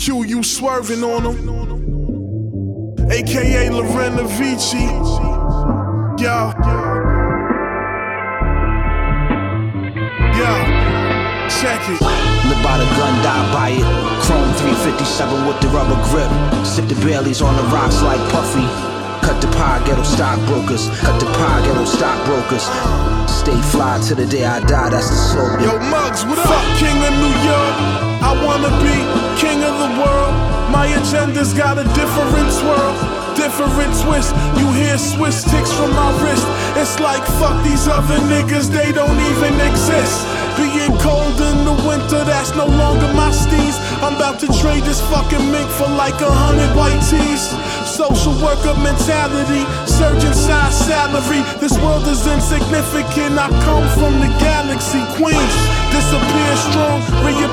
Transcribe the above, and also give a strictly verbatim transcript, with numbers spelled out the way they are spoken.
Q, you swerving on him. A K A Lorena Vici. Yo. Yo. Check it. Live by the gun, die by it. Chrome three fifty-seven with the rubber grip. Sip the Baileys on the rocks like Puffy. Cut the pie, ghetto stockbrokers. Cut the pie, ghetto stockbrokers. Stay fly till the day I die, that's the slogan. Yo, Muggs, what up? Fuck King of New York. I wanna be king of the world. My agenda's got a different swirl, different twist. You hear Swiss ticks from my wrist. It's like fuck these other niggas, they don't even exist. Being cold in the winter, that's no longer my steez. I'm about to trade this fucking mink for like a hundred white tees. Social worker mentality, surgeon size salary. This world is insignificant, I come from the galaxy. Queens, disappear strong, reappear